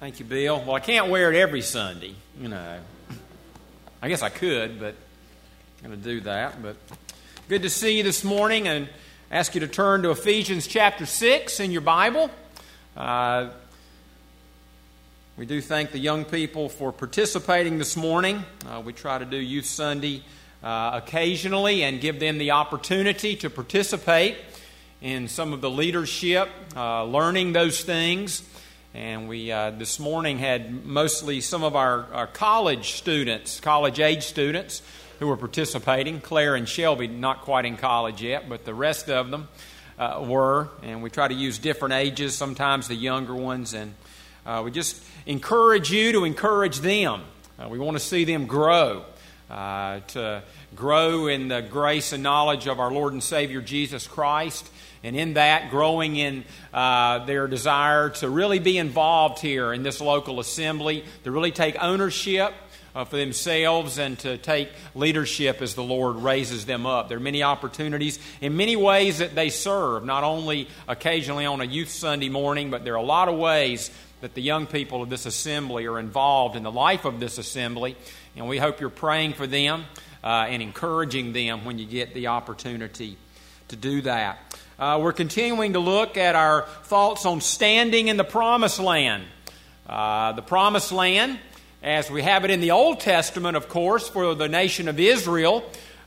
Thank you, Bill. Well, I can't wear it every Sunday, I guess I could, but I'm going to do that. But good to see you this morning, and ask you to turn to Ephesians chapter 6 in your Bible. We do thank the young people for participating this morning. We try to do Youth Sunday occasionally and give them the opportunity to participate in some of the leadership, learning those things. And we this morning had mostly some of our college students, college-age students, who were participating. Claire and Shelby, not quite in college yet, but the rest of them were. And we try to use different ages, sometimes the younger ones. And we just encourage you to encourage them. We want to see them grow, to grow in the grace and knowledge of our Lord and Savior Jesus Christ. And in that, growing in their desire to really be involved here in this local assembly, to really take ownership for themselves and to take leadership as the Lord raises them up. There are many opportunities in many ways that they serve, not only occasionally on a Youth Sunday morning, but there are a lot of ways that the young people of this assembly are involved in the life of this assembly. And we hope you're praying for them and encouraging them when you get the opportunity to do that. We're continuing to look at our thoughts on standing in the Promised Land. The Promised Land, as we have it in the Old Testament, of course, for the nation of Israel,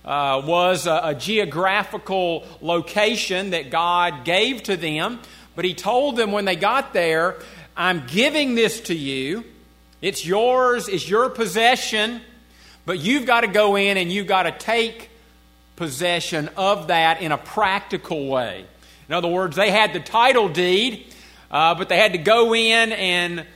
was a geographical location that God gave to them. But He told them when they got there, I'm giving this to you. It's yours, it's your possession, but you've got to go in and you've got to take possession of that in a practical way. In other words, they had the title deed, but they had to go in and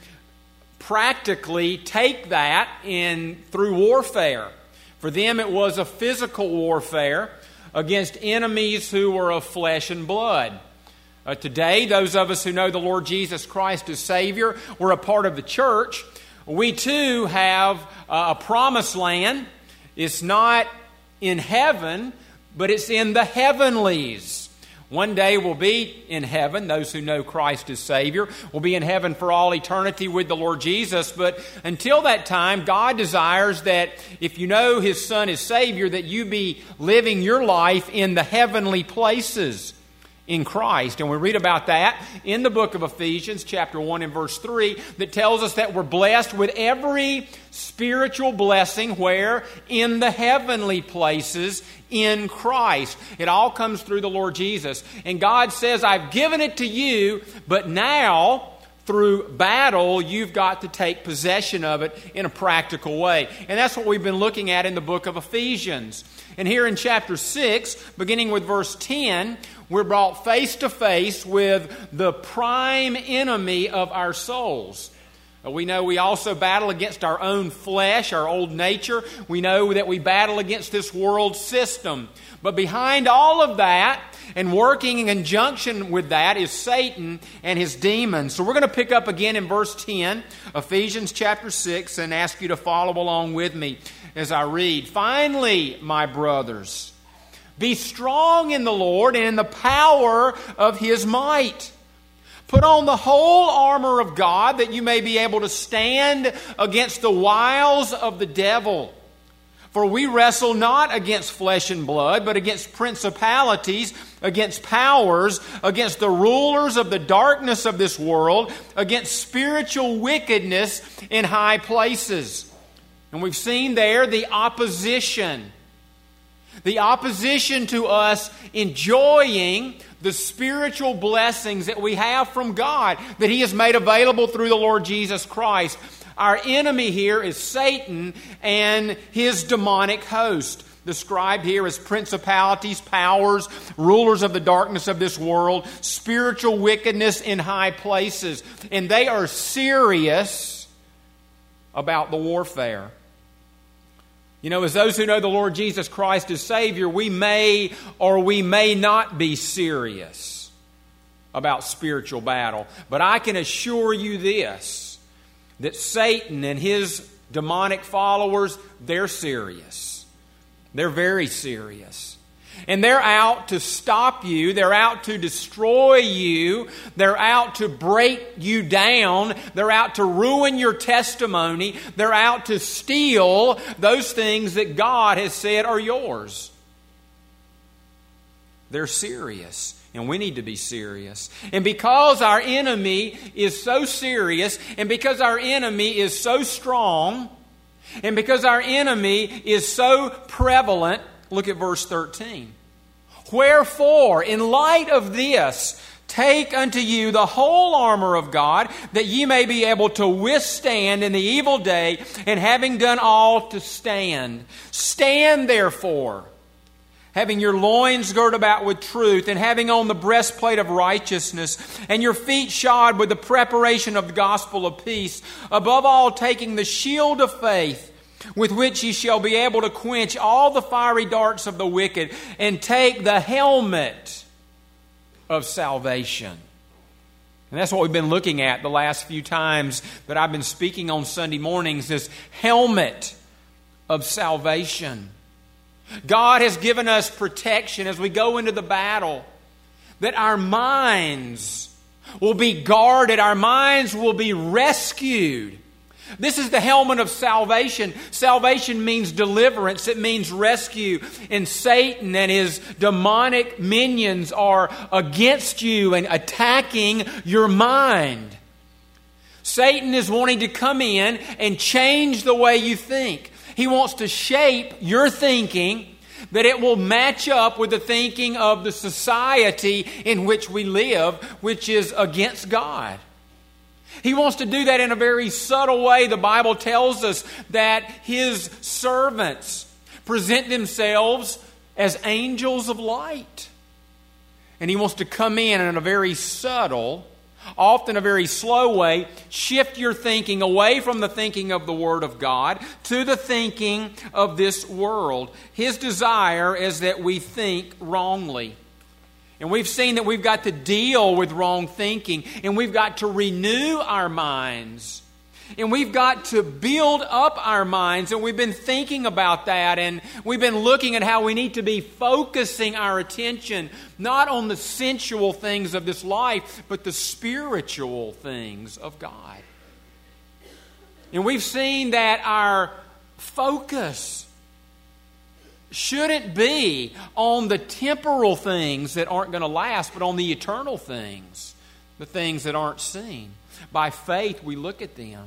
practically take that through warfare. For them, it was a physical warfare against enemies who were of flesh and blood. Today, those of us who know the Lord Jesus Christ as Savior, we're a part of the church. We too have a promised land. It's not in heaven, but it's in the heavenlies. One day we'll be in heaven. Those who know Christ as Savior will be in heaven for all eternity with the Lord Jesus. But until that time, God desires that if you know His Son as Savior, that you be living your life in the heavenly places in Christ. And we read about that in the book of Ephesians, chapter 1 and verse 3, that tells us that we're blessed with every spiritual blessing where? In the heavenly places in Christ. It all comes through the Lord Jesus. And God says, I've given it to you, but now, through battle, you've got to take possession of it in a practical way. And that's what we've been looking at in the book of Ephesians. And here in chapter 6, beginning with verse 10, we're brought face to face with the prime enemy of our souls. We know we also battle against our own flesh, our old nature. We know that we battle against this world system. But behind all of that, and working in conjunction with that, is Satan and his demons. So we're going to pick up again in verse 10, Ephesians chapter 6, and ask you to follow along with me as I read. Finally, my brothers, be strong in the Lord and in the power of His might. Put on the whole armor of God that you may be able to stand against the wiles of the devil. For we wrestle not against flesh and blood, but against principalities, against powers, against the rulers of the darkness of this world, against spiritual wickedness in high places. And we've seen there the opposition. The opposition to us enjoying the spiritual blessings that we have from God, that He has made available through the Lord Jesus Christ. Our enemy here is Satan and his demonic host, described here as principalities, powers, rulers of the darkness of this world, spiritual wickedness in high places. And they are serious about the warfare. You know, as those who know the Lord Jesus Christ as Savior, we may or we may not be serious about spiritual battle. But I can assure you this, that Satan and his demonic followers, they're serious. They're very serious. And they're out to stop you. They're out to destroy you. They're out to break you down. They're out to ruin your testimony. They're out to steal those things that God has said are yours. They're serious. And we need to be serious. And because our enemy is so serious, and because our enemy is so strong, and because our enemy is so prevalent, look at verse 13. Wherefore, in light of this, take unto you the whole armor of God, that ye may be able to withstand in the evil day, and having done all, to stand. Stand therefore, having your loins girt about with truth, and having on the breastplate of righteousness, and your feet shod with the preparation of the gospel of peace, above all taking the shield of faith, with which ye shall be able to quench all the fiery darts of the wicked, and take the helmet of salvation. And that's what we've been looking at the last few times that I've been speaking on Sunday mornings, this helmet of salvation. God has given us protection as we go into the battle, that our minds will be guarded, our minds will be rescued. This is the helmet of salvation. Salvation means deliverance. It means rescue. And Satan and his demonic minions are against you and attacking your mind. Satan is wanting to come in and change the way you think. He wants to shape your thinking that it will match up with the thinking of the society in which we live, which is against God. He wants to do that in a very subtle way. The Bible tells us that his servants present themselves as angels of light. And he wants to come in a very subtle, often a very slow way, shift your thinking away from the thinking of the Word of God to the thinking of this world. His desire is that we think wrongly. And we've seen that we've got to deal with wrong thinking, and we've got to renew our minds, and we've got to build up our minds, and we've been thinking about that, and we've been looking at how we need to be focusing our attention not on the sensual things of this life, but the spiritual things of God. And we've seen that our focus shouldn't be on the temporal things that aren't going to last, but on the eternal things, the things that aren't seen. By faith, we look at them.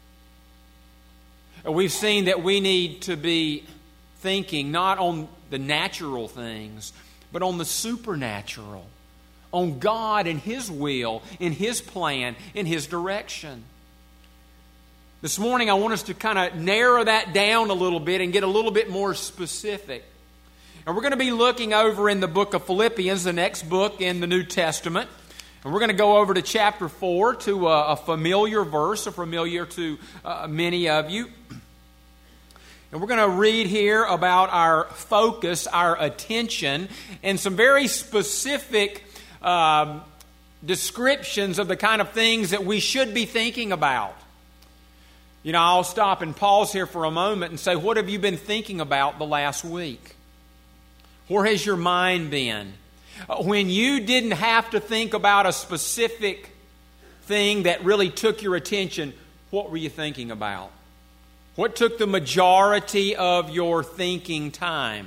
We've seen that we need to be thinking not on the natural things, but on the supernatural, on God and His will, in His plan, in His direction. This morning I want us to kind of narrow that down a little bit and get a little bit more specific. And we're going to be looking over in the book of Philippians, the next book in the New Testament. And we're going to go over to chapter 4, to a familiar verse, familiar to many of you. And we're going to read here about our focus, our attention, and some very specific descriptions of the kind of things that we should be thinking about. You know, I'll stop and pause here for a moment and say, what have you been thinking about the last week? Where has your mind been? When you didn't have to think about a specific thing that really took your attention, what were you thinking about? What took the majority of your thinking time?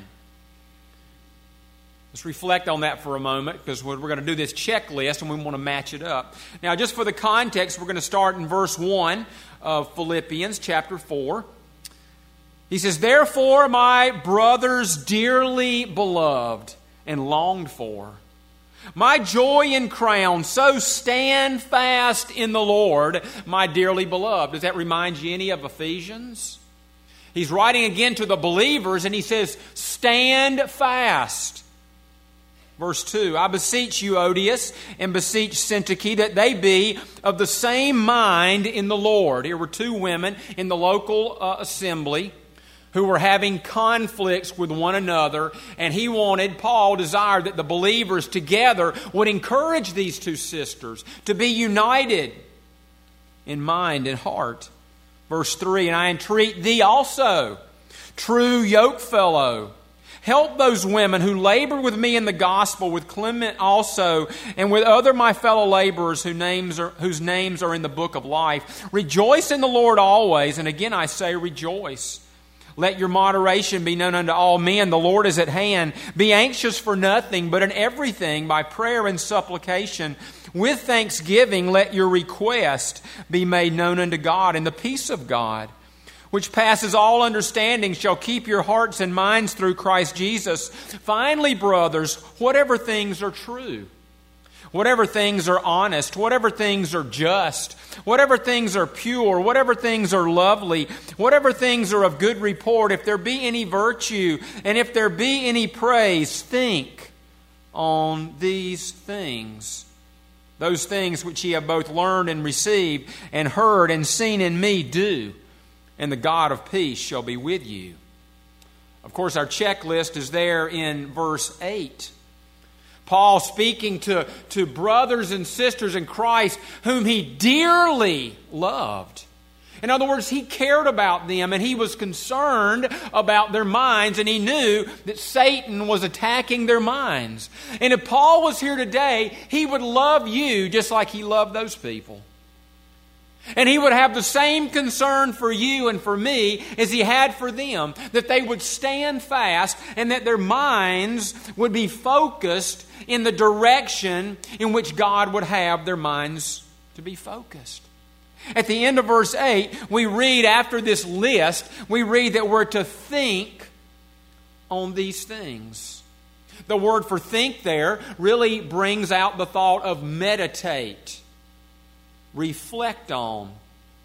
Let's reflect on that for a moment, because we're going to do this checklist and we want to match it up. Now, just for the context, we're going to start in verse 1 of Philippians chapter 4. He says, "Therefore, my brothers dearly beloved and longed for, my joy and crown, so stand fast in the Lord, my dearly beloved." Does that remind you any of Ephesians? He's writing again to the believers and he says, stand fast. Verse 2, "I beseech you, Odius, and beseech Syntyche, that they be of the same mind in the Lord." Here were two women in the local assembly who were having conflicts with one another, and Paul desired that the believers together would encourage these two sisters to be united in mind and heart. Verse 3, "And I entreat thee also, true yokefellow, Help those women who labor with me in the gospel, with Clement also, and with other my fellow laborers whose names are in the book of life. Rejoice in the Lord always, and again I say rejoice. Let your moderation be known unto all men. The Lord is at hand. Be anxious for nothing, but in everything, by prayer and supplication, with thanksgiving, let your request be made known unto God. And the peace of God, which passes all understanding, shall keep your hearts and minds through Christ Jesus. Finally, brothers, whatever things are true, whatever things are honest, whatever things are just, whatever things are pure, whatever things are lovely, whatever things are of good report, if there be any virtue, and if there be any praise, think on these things. Those things which ye have both learned and received, and heard and seen in me, do, and the God of peace shall be with you. Of course, our checklist is there in verse 8. Paul speaking to brothers and sisters in Christ whom he dearly loved. In other words, he cared about them and he was concerned about their minds, and he knew that Satan was attacking their minds. And if Paul was here today, he would love you just like he loved those people. And he would have the same concern for you and for me as he had for them, that they would stand fast and that their minds would be focused in the direction in which God would have their minds to be focused. At the end of verse 8, we read after this list, we read that we're to think on these things. The word for think there really brings out the thought of meditate, reflect on.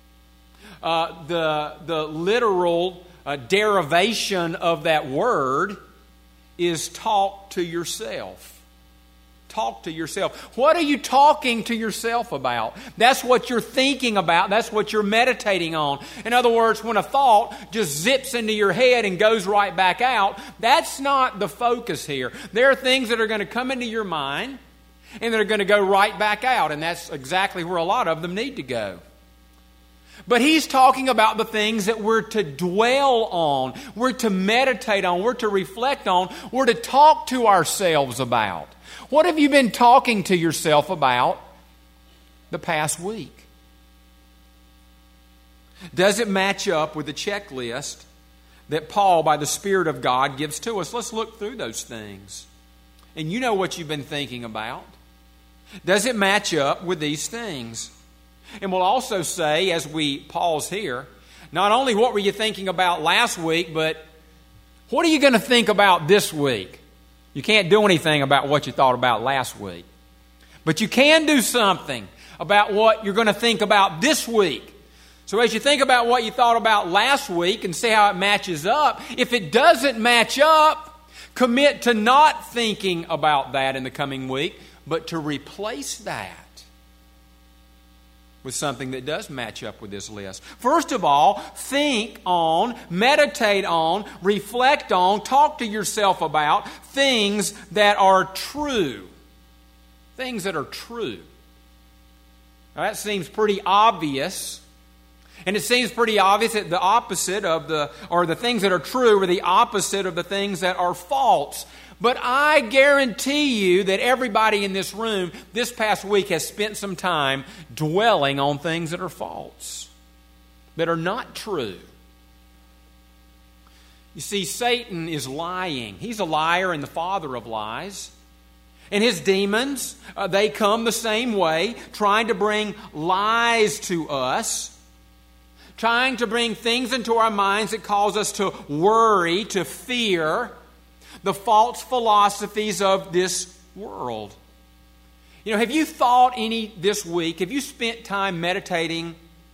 The literal derivation of that word is talk to yourself. Talk to yourself. What are you talking to yourself about? That's what you're thinking about. That's what you're meditating on. In other words, when a thought just zips into your head and goes right back out, that's not the focus here. There are things that are going to come into your mind and they're going to go right back out, and that's exactly where a lot of them need to go. But he's talking about the things that we're to dwell on, we're to meditate on, we're to reflect on, we're to talk to ourselves about. What have you been talking to yourself about the past week? Does it match up with the checklist that Paul, by the Spirit of God, gives to us? Let's look through those things. And you know what you've been thinking about. Does it match up with these things? And we'll also say, as we pause here, not only what were you thinking about last week, but what are you going to think about this week? You can't do anything about what you thought about last week. But you can do something about what you're going to think about this week. So as you think about what you thought about last week and see how it matches up, if it doesn't match up, commit to not thinking about that in the coming week, but to replace that with something that does match up with this list. First of all, think on, meditate on, reflect on, talk to yourself about things that are true. Things that are true. Now that seems pretty obvious. And it seems pretty obvious that the opposite of the things that are true are the opposite of the things that are false. But I guarantee you that everybody in this room this past week has spent some time dwelling on things that are false, that are not true. You see, Satan is lying. He's a liar and the father of lies. And his demons, they come the same way, trying to bring lies to us, trying to bring things into our minds that cause us to worry, to fear, the false philosophies of this world. You know, have you thought any this week, have you spent time meditating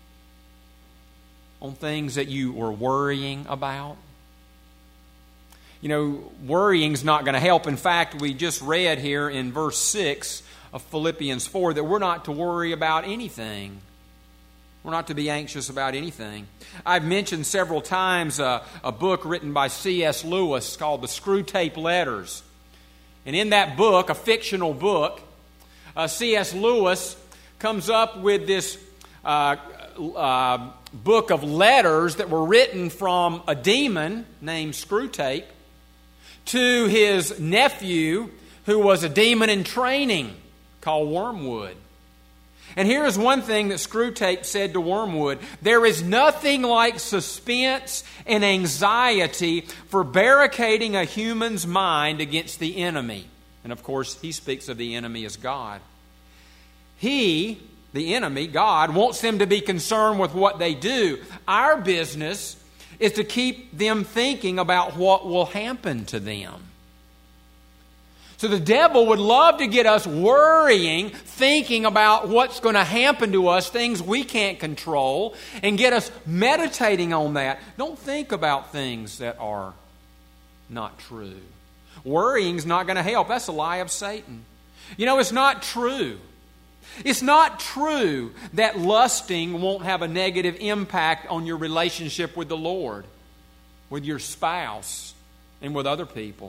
on things that you were worrying about? You know, worrying's not going to help. In fact, we just read here in verse 6 of Philippians 4 that we're not to worry about anything. We're not to be anxious about anything. I've mentioned several times a book written by C.S. Lewis called The Screwtape Letters. And in that book, a fictional book, C.S. Lewis comes up with this book of letters that were written from a demon named Screwtape to his nephew who was a demon in training called Wormwood. And here is one thing that Screwtape said to Wormwood: there is nothing like suspense and anxiety for barricading a human's mind against the enemy. And of course, he speaks of the enemy as God. He, the enemy, God, wants them to be concerned with what they do. Our business is to keep them thinking about what will happen to them. So the devil would love to get us worrying, thinking about what's going to happen to us, things we can't control, and get us meditating on that. Don't think about things that are not true. Worrying's not going to help. That's a lie of Satan. You know, it's not true. It's not true that lusting won't have a negative impact on your relationship with the Lord, with your spouse, and with other people.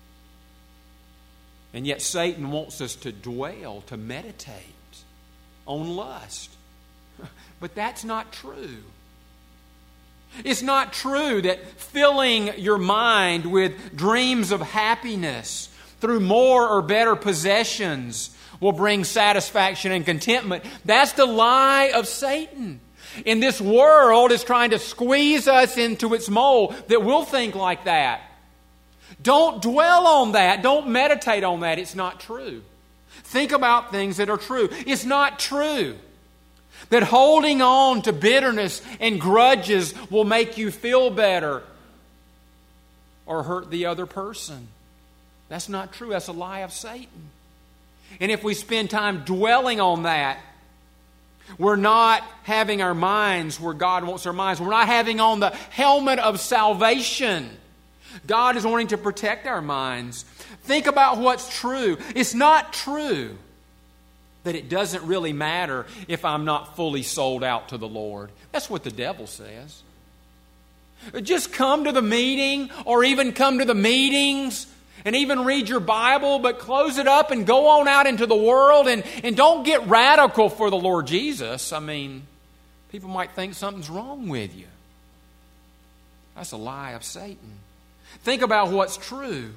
And yet Satan wants us to dwell, to meditate on lust. But that's not true. It's not true that filling your mind with dreams of happiness through more or better possessions will bring satisfaction and contentment. That's the lie of Satan. And this world is trying to squeeze us into its mold that we'll think like that. Don't dwell on that. Don't meditate on that. It's not true. Think about things that are true. It's not true that holding on to bitterness and grudges will make you feel better or hurt the other person. That's not true. That's a lie of Satan. And if we spend time dwelling on that, we're not having our minds where God wants our minds. We're not having on the helmet of salvation. God is wanting to protect our minds. Think about what's true. It's not true that it doesn't really matter if I'm not fully sold out to the Lord. That's what the devil says. Just come to the meeting or even come to the meetings and even read your Bible, but close it up and go on out into the world and don't get radical for the Lord Jesus. I mean, people might think something's wrong with you. That's a lie of Satan. Think about what's true.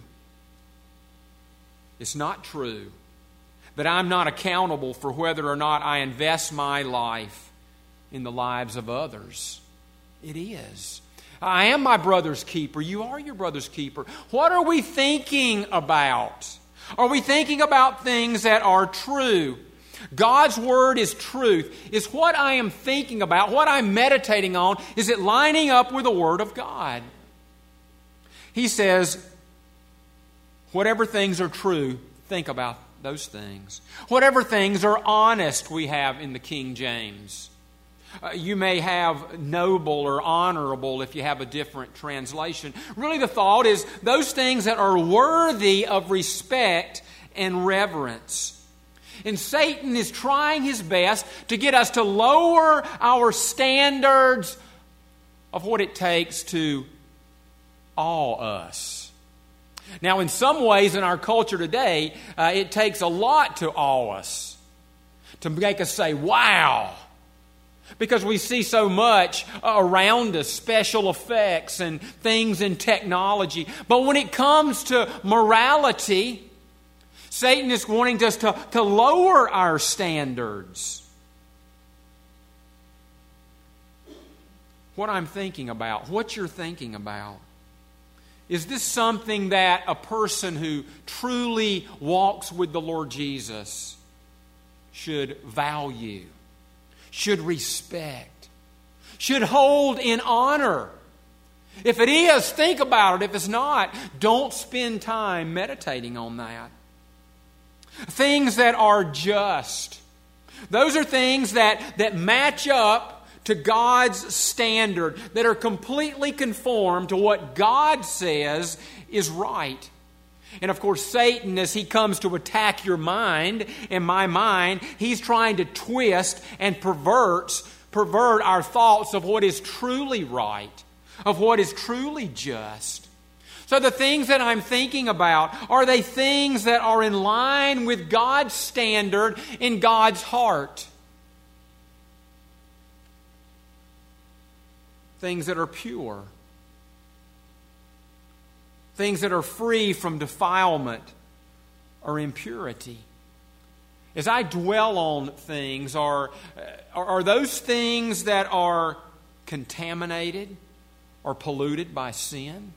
It's not true that I'm not accountable for whether or not I invest my life in the lives of others. It is. I am my brother's keeper. You are your brother's keeper. What are we thinking about? Are we thinking about things that are true? God's Word is truth. Is what I am thinking about, what I'm meditating on, is it lining up with the Word of God? He says, whatever things are true, think about those things. Whatever things are honest, we have in the King James. You may have noble or honorable if you have a different translation. Really the thought is those things that are worthy of respect and reverence. And Satan is trying his best to get us to lower our standards of what it takes to awe us. Now, in some ways in our culture today, it takes a lot to awe us, to make us say, wow. Because we see so much around us, special effects and things in technology. But when it comes to morality, Satan is wanting us to lower our standards. What I'm thinking about, what you're thinking about, is this something that a person who truly walks with the Lord Jesus should value, should respect, should hold in honor? If it is, think about it. If it's not, don't spend time meditating on that. Things that are just. Those are things that match up to God's standard, that are completely conformed to what God says is right. And of course, Satan, as he comes to attack your mind and my mind, he's trying to twist and pervert our thoughts of what is truly right, of what is truly just. So the things that I'm thinking about, are they things that are in line with God's standard in God's heart? Things that are pure. things that are free from defilement or impurity. As I dwell on things, are those things that are contaminated or polluted by sin?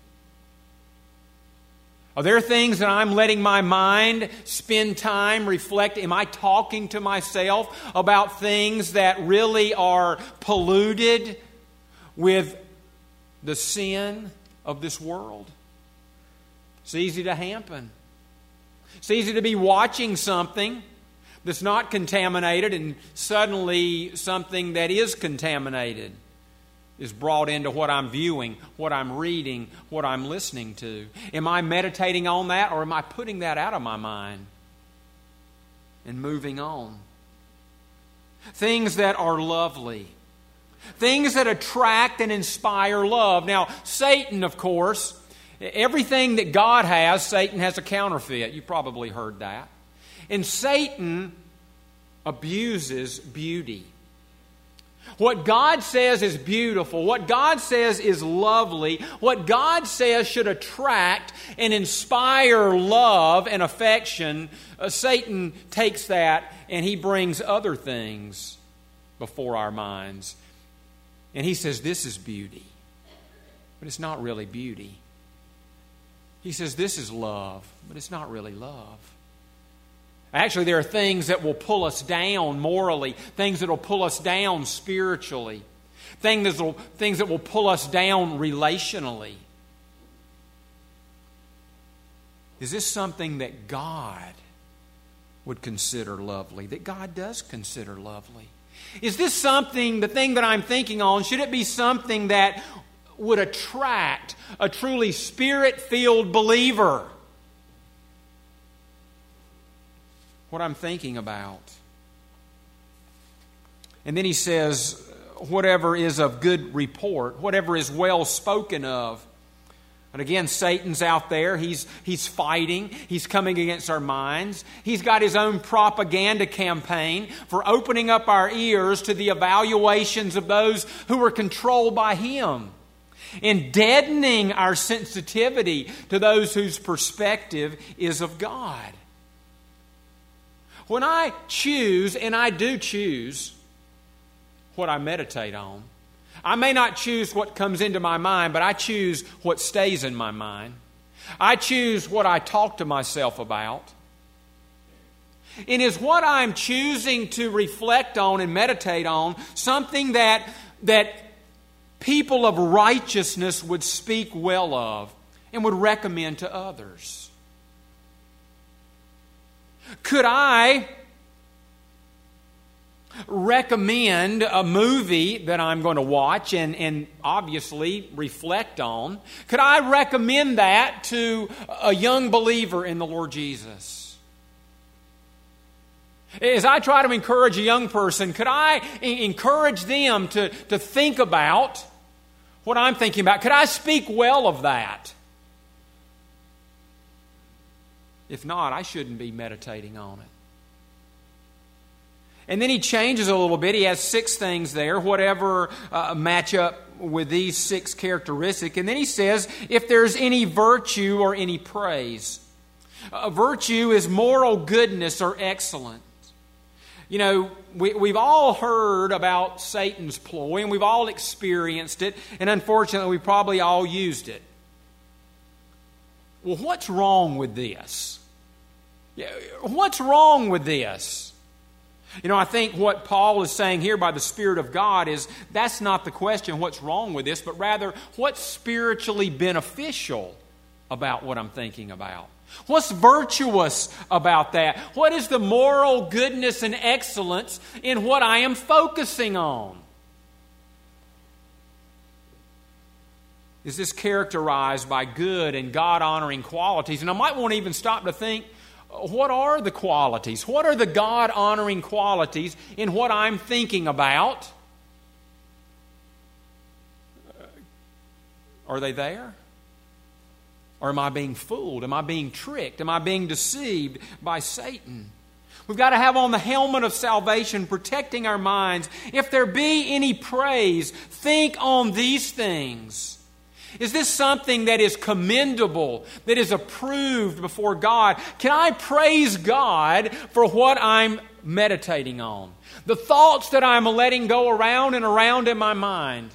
Are there things that I'm letting my mind spend time reflecting? Am I talking to myself about things that really are polluted with the sin of this world? It's easy to happen. It's easy to be watching something that's not contaminated, and suddenly something that is contaminated is brought into what I'm viewing, what I'm reading, what I'm listening to. Am I meditating on that, or am I putting that out of my mind and moving on? Things that are lovely. Things that attract and inspire love. Now, Satan, of course, everything that God has, Satan has a counterfeit. You probably heard that. And Satan abuses beauty. What God says is beautiful, what God says is lovely, what God says should attract and inspire love and affection, Satan takes that and he brings other things before our minds. And he says, this is beauty. But it's not really beauty. He says, this is love. But it's not really love. Actually, there are things that will pull us down morally, things that will pull us down spiritually, things that will pull us down relationally. Is this something that God would consider lovely, that God does consider lovely? Is this something, the thing that I'm thinking on, should it be something that would attract a truly Spirit-filled believer? What I'm thinking about. And then he says, whatever is of good report, whatever is well spoken of. And again, Satan's out there. He's fighting. He's coming against our minds. He's got his own propaganda campaign for opening up our ears to the evaluations of those who are controlled by him, and deadening our sensitivity to those whose perspective is of God. When I choose, and I do choose, what I meditate on, I may not choose what comes into my mind, but I choose what stays in my mind. I choose what I talk to myself about. And is what I'm choosing to reflect on and meditate on something that people of righteousness would speak well of and would recommend to others? Could I recommend a movie that I'm going to watch and obviously reflect on? Could I recommend that to a young believer in the Lord Jesus? As I try to encourage a young person, could I encourage them to think about what I'm thinking about? Could I speak well of that? If not, I shouldn't be meditating on it. And then he changes a little bit. He has 6 things there, whatever match up with these 6 characteristics. And then he says, if there's any virtue or any praise. Virtue is moral goodness or excellence. You know, we've all heard about Satan's ploy, and we've all experienced it, and unfortunately we probably all used it. Well, what's wrong with this? What's wrong with this? You know, I think what Paul is saying here by the Spirit of God is that's not the question, what's wrong with this, but rather what's spiritually beneficial about what I'm thinking about. What's virtuous about that? What is the moral goodness and excellence in what I am focusing on? Is this characterized by good and God-honoring qualities? And I might want to even stop to think, what are the qualities? What are the God-honoring qualities in what I'm thinking about? Are they there? Or am I being fooled? Am I being tricked? Am I being deceived by Satan? We've got to have on the helmet of salvation, protecting our minds. If there be any praise, think on these things. Is this something that is commendable, that is approved before God? Can I praise God for what I'm meditating on? The thoughts that I'm letting go around and around in my mind.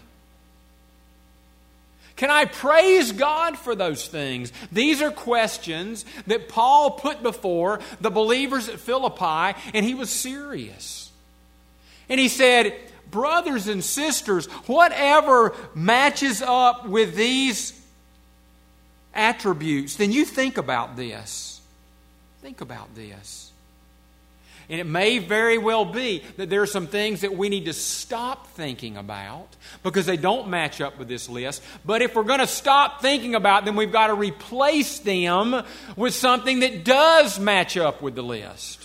Can I praise God for those things? These are questions that Paul put before the believers at Philippi, and he was serious. And he said, brothers and sisters, whatever matches up with these attributes, then you think about this. Think about this. And it may very well be that there are some things that we need to stop thinking about because they don't match up with this list. But if we're going to stop thinking about them, we've got to replace them with something that does match up with the list.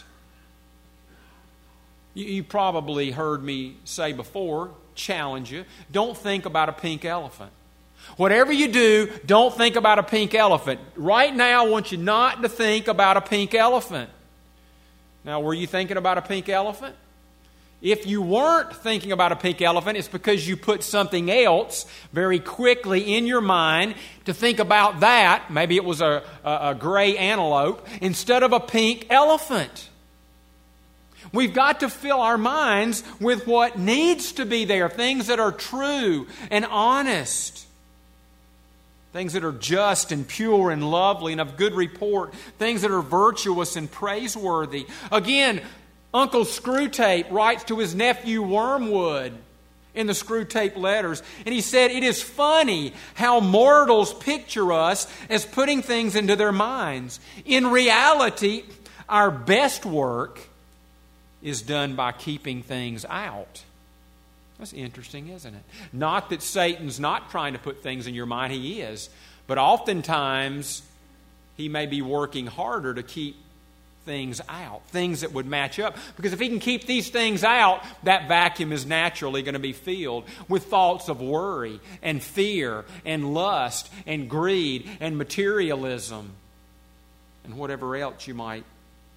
You probably heard me say before, challenge you, don't think about a pink elephant. Whatever you do, don't think about a pink elephant. Right now, I want you not to think about a pink elephant. Now, were you thinking about a pink elephant? If you weren't thinking about a pink elephant, it's because you put something else very quickly in your mind to think about that. Maybe it was a gray antelope instead of a pink elephant. We've got to fill our minds with what needs to be there, things that are true and honest. Things that are just and pure and lovely and of good report. Things that are virtuous and praiseworthy. Again, Uncle Screwtape writes to his nephew Wormwood in the Screwtape letters. And he said, it is funny how mortals picture us as putting things into their minds. In reality, our best work is done by keeping things out. That's interesting, isn't it? Not that Satan's not trying to put things in your mind. He is. But oftentimes, he may be working harder to keep things out, things that would match up. Because if he can keep these things out, that vacuum is naturally going to be filled with thoughts of worry and fear and lust and greed and materialism and whatever else you might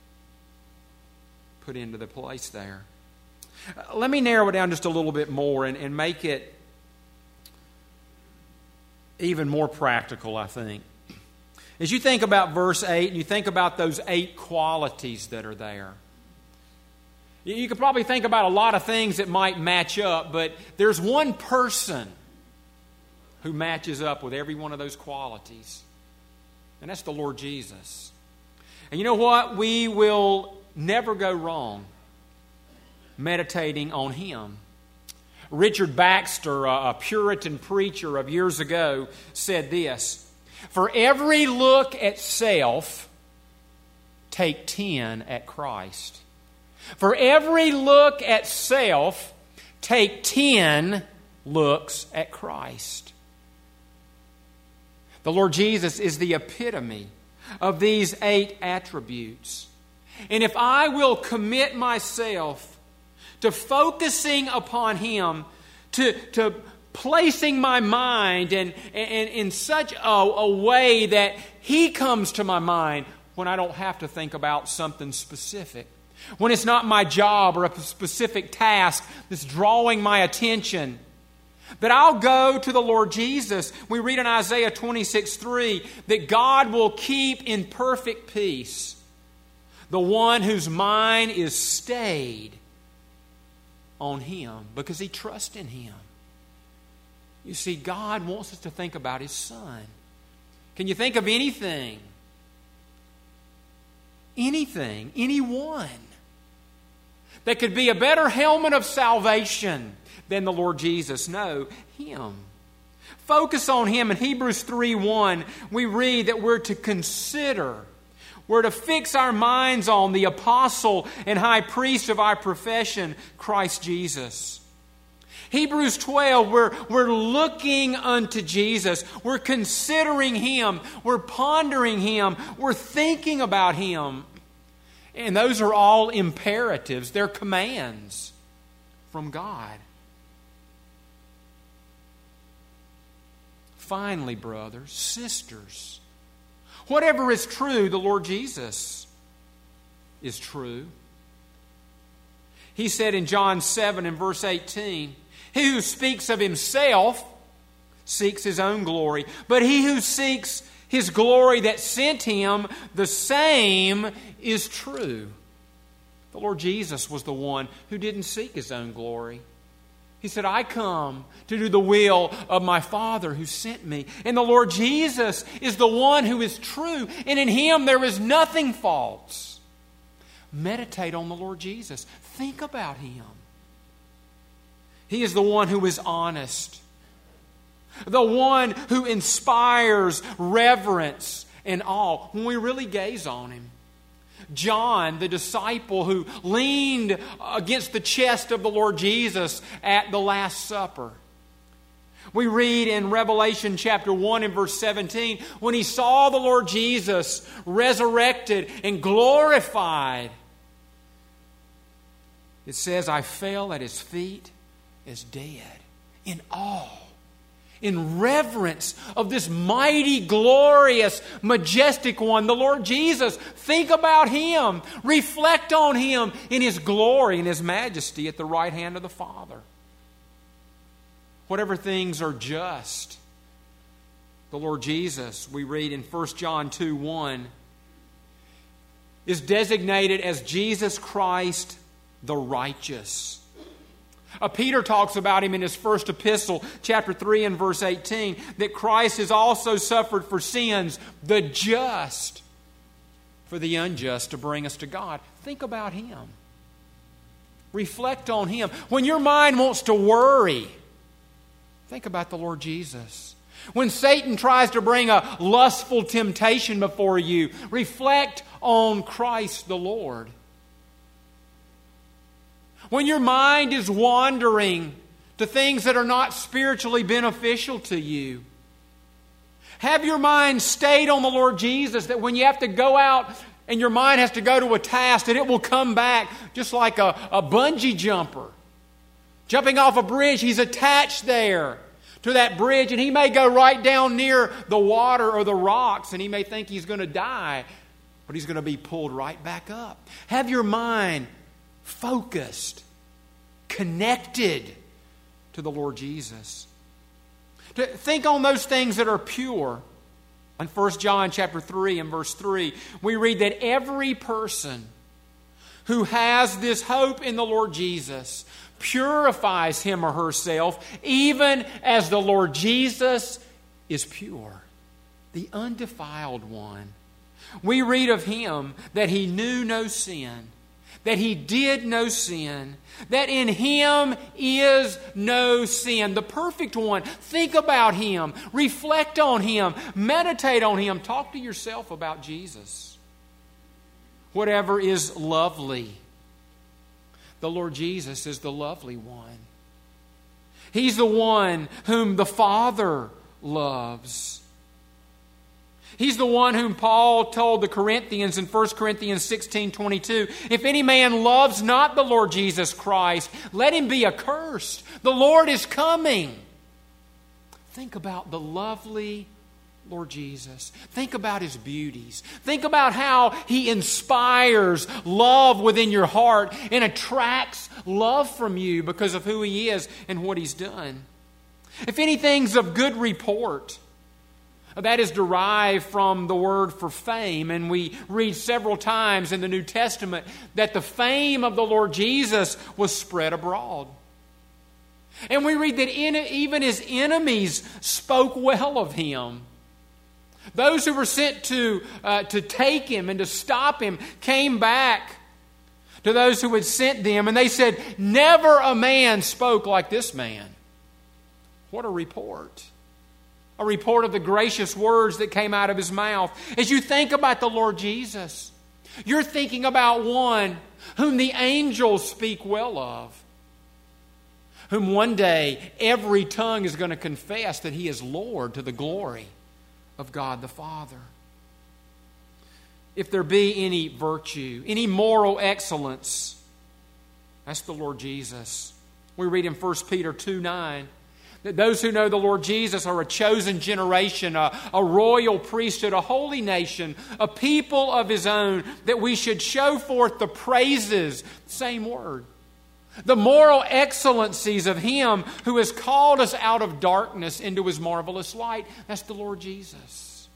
put into the place there. Let me narrow it down just a little bit more and make it even more practical, I think. As you think about verse 8 and you think about those 8 qualities that are there, you could probably think about a lot of things that might match up, but there's one person who matches up with every one of those qualities, and that's the Lord Jesus. And you know what? We will never go wrong meditating on Him. Richard Baxter, a Puritan preacher of years ago, said this: for every look at self, take 10 at Christ. For every look at self, take 10 looks at Christ. The Lord Jesus is the epitome of these 8 attributes. And if I will commit myself to focusing upon Him, to placing my mind and in such a way that He comes to my mind when I don't have to think about something specific, when it's not my job or a specific task that's drawing my attention, that I'll go to the Lord Jesus. We read in Isaiah 26:3 that God will keep in perfect peace the one whose mind is stayed on Him because he trusts in Him. You see, God wants us to think about His Son. Can you think of anything, anyone that could be a better helmet of salvation than the Lord Jesus? No, Him. Focus on Him. In Hebrews 3:1, we read that we're to consider, we're to fix our minds on the apostle and high priest of our profession, Christ Jesus. Hebrews 12, we're looking unto Jesus. We're considering Him. We're pondering Him. We're thinking about Him. And those are all imperatives. They're commands from God. Finally, brothers, sisters, whatever is true, the Lord Jesus is true. He said in John 7 and verse 18, he who speaks of himself seeks his own glory, but he who seeks his glory that sent him, the same is true. The Lord Jesus was the one who didn't seek his own glory. He said, I come to do the will of my Father who sent me. And the Lord Jesus is the one who is true, and in him there is nothing false. Meditate on the Lord Jesus. Think about him. He is the one who is honest, the one who inspires reverence and awe when we really gaze on him. John, the disciple who leaned against the chest of the Lord Jesus at the Last Supper. We read in Revelation chapter 1 and verse 17, when he saw the Lord Jesus resurrected and glorified, it says, I fell at his feet as dead, in awe, in reverence of this mighty, glorious, majestic one, the Lord Jesus. Think about him. Reflect on him in his glory and his majesty at the right hand of the Father. Whatever things are just, the Lord Jesus, we read in 1 John 2:1, is designated as Jesus Christ the righteous. Peter talks about him in his first epistle, chapter 3 and verse 18, that Christ has also suffered for sins, the just, for the unjust, to bring us to God. Think about him. Reflect on him. When your mind wants to worry, think about the Lord Jesus. When Satan tries to bring a lustful temptation before you, reflect on Christ the Lord. When your mind is wandering to things that are not spiritually beneficial to you, have your mind stayed on the Lord Jesus, that when you have to go out and your mind has to go to a task, that it will come back just like a bungee jumper. Jumping off a bridge, he's attached there to that bridge, and he may go right down near the water or the rocks, and he may think he's going to die, but he's going to be pulled right back up. Have your mind focused, connected to the Lord Jesus. Think on those things that are pure. In 1 John chapter 3 and verse 3, we read that every person who has this hope in the Lord Jesus purifies him or herself, even as the Lord Jesus is pure, the undefiled one. We read of him that he knew no sin, that he did no sin, that in him is no sin. The perfect one. Think about him. Reflect on him. Meditate on him. Talk to yourself about Jesus. Whatever is lovely, the Lord Jesus is the lovely one. He's the one whom the Father loves. He's the one whom Paul told the Corinthians in 1 Corinthians 16:22, if any man loves not the Lord Jesus Christ, let him be accursed. The Lord is coming. Think about the lovely Lord Jesus. Think about his beauties. Think about how he inspires love within your heart and attracts love from you because of who he is and what he's done. If anything's of good report, that is derived from the word for fame, and we read several times in the New Testament that the fame of the Lord Jesus was spread abroad. And we read that even his enemies spoke well of him. Those who were sent to take him and to stop him came back to those who had sent them, and they said, never a man spoke like this man. What a report. A report of the gracious words that came out of his mouth. As you think about the Lord Jesus, you're thinking about one whom the angels speak well of, whom one day every tongue is going to confess that he is Lord to the glory of God the Father. If there be any virtue, any moral excellence, that's the Lord Jesus. We read in 1 Peter 2:9, that those who know the Lord Jesus are a chosen generation, a royal priesthood, a holy nation, a people of his own, that we should show forth the praises, same word, The moral excellencies of Him who has called us out of darkness into His marvelous light. That's the Lord Jesus.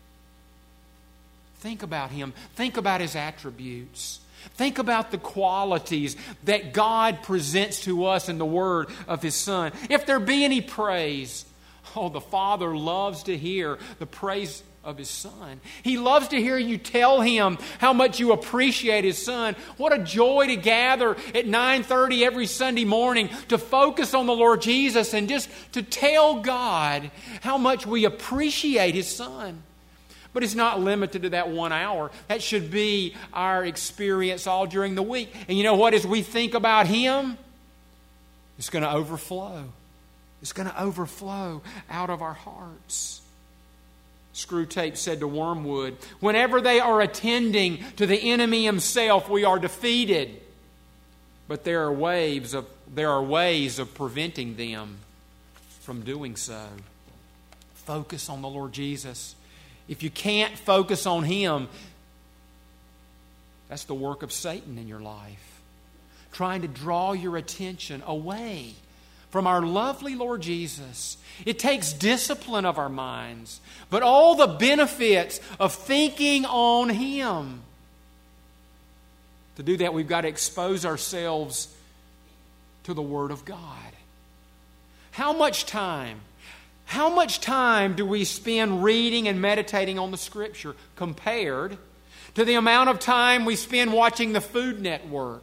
Think about Him. Think about His attributes. Think about the qualities that God presents to us in the Word of His Son. If there be any praise, the Father loves to hear the praise of His Son. He loves to hear you tell Him how much you appreciate His Son. What a joy to gather at 9:30 every Sunday morning to focus on the Lord Jesus and just to tell God how much we appreciate His Son. But it's not limited to that 1 hour. That should be our experience all during the week. And you know what? As we think about Him, it's going to overflow. It's going to overflow out of our hearts. Screwtape said to Wormwood, whenever they are attending to the enemy himself, we are defeated. But there are ways of preventing them from doing so. Focus on the Lord Jesus. If you can't focus on Him, that's the work of Satan in your life. Trying to draw your attention away from our lovely Lord Jesus. It takes discipline of our minds, but all the benefits of thinking on Him. To do that, we've got to expose ourselves to the Word of God. How much time do we spend reading and meditating on the Scripture compared to the amount of time we spend watching the Food Network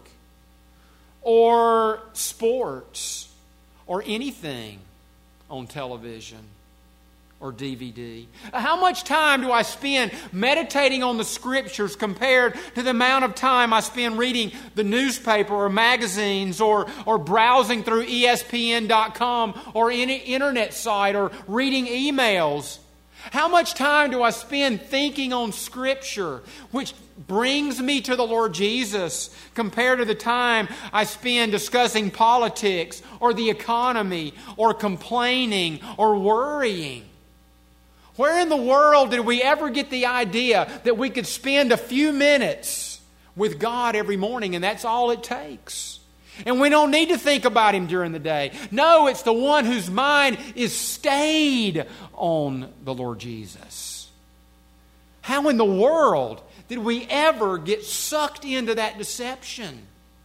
or sports or anything on television or DVD? How much time do I spend meditating on the Scriptures compared to the amount of time I spend reading the newspaper or magazines or browsing through ESPN.com or any internet site or reading emails? How much time do I spend thinking on Scripture, which brings me to the Lord Jesus, compared to the time I spend discussing politics or the economy or complaining or worrying? Where in the world did we ever get the idea that we could spend a few minutes with God every morning and that's all it takes? And we don't need to think about Him during the day. No, it's the one whose mind is stayed on the Lord Jesus. How in the world did we ever get sucked into that deception?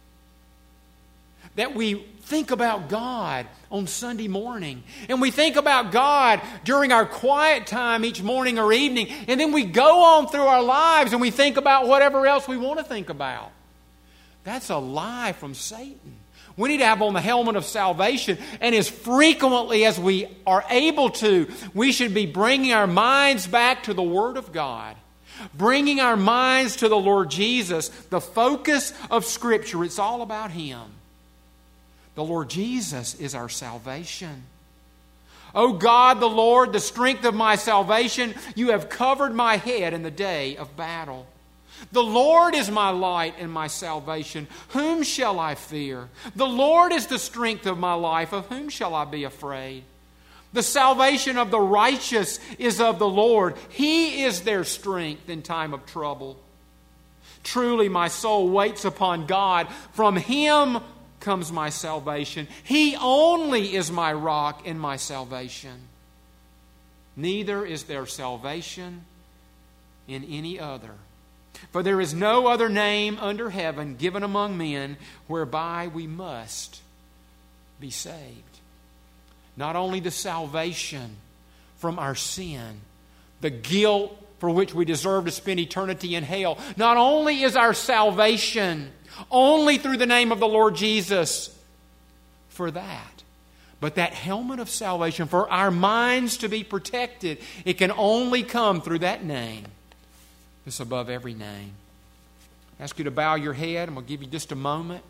That we think about God on Sunday morning, and we think about God during our quiet time each morning or evening, and then we go on through our lives and we think about whatever else we want to think about. That's a lie from Satan. We need to have on the helmet of salvation, and as frequently as we are able to, we should be bringing our minds back to the Word of God, bringing our minds to the Lord Jesus, the focus of Scripture. It's all about Him. The Lord Jesus is our salvation. O God, the Lord, the strength of my salvation, you have covered my head in the day of battle. The Lord is my light and my salvation. Whom shall I fear? The Lord is the strength of my life. Of whom shall I be afraid? The salvation of the righteous is of the Lord. He is their strength in time of trouble. Truly my soul waits upon God. From Him comes my salvation. He only is my rock and my salvation. Neither is there salvation in any other. For there is no other name under heaven given among men whereby we must be saved. Not only the salvation from our sin, the guilt for which we deserve to spend eternity in hell. Not only is our salvation only through the name of the Lord Jesus for that, but that helmet of salvation for our minds to be protected, it can only come through that name. It's above every name. I ask you to bow your head, and we'll give you just a moment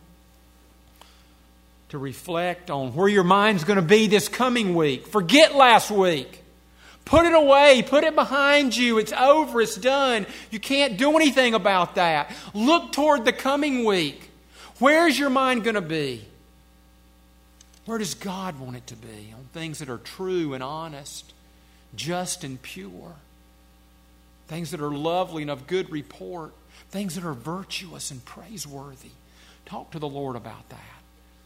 to reflect on where your mind's going to be this coming week. Forget last week. Put it away. Put it behind you. It's over. It's done. You can't do anything about that. Look toward the coming week. Where's your mind going to be? Where does God want it to be? On things that are true and honest, just and pure. Things that are lovely and of good report. Things that are virtuous and praiseworthy. Talk to the Lord about that.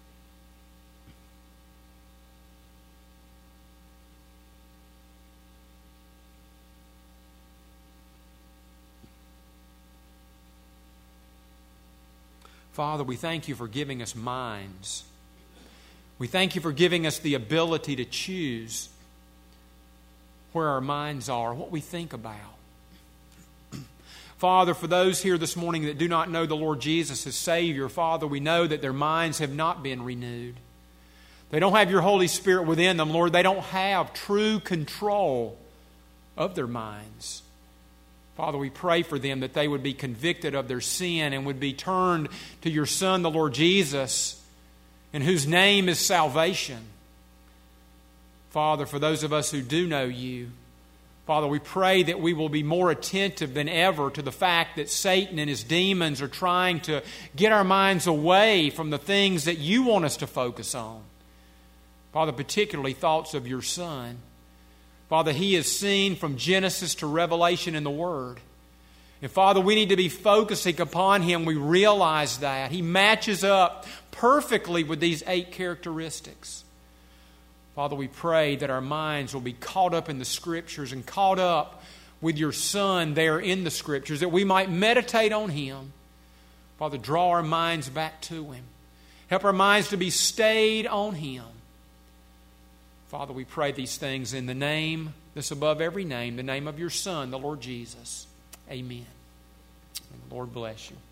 Father, we thank you for giving us minds. We thank you for giving us the ability to choose where our minds are, what we think about. Father, for those here this morning that do not know the Lord Jesus as Savior, Father, we know that their minds have not been renewed. They don't have your Holy Spirit within them, Lord. They don't have true control of their minds. Father, we pray for them that they would be convicted of their sin and would be turned to your Son, the Lord Jesus, in whose name is salvation. Father, for those of us who do know you, Father, we pray that we will be more attentive than ever to the fact that Satan and his demons are trying to get our minds away from the things that you want us to focus on. Father, particularly thoughts of your Son. Father, He is seen from Genesis to Revelation in the Word. And Father, we need to be focusing upon Him. We realize that. He matches up perfectly with these 8 characteristics. Father, we pray that our minds will be caught up in the Scriptures and caught up with your Son there in the Scriptures, that we might meditate on Him. Father, draw our minds back to Him. Help our minds to be stayed on Him. Father, we pray these things in the name that's above every name, the name of your Son, the Lord Jesus. Amen. And the Lord bless you.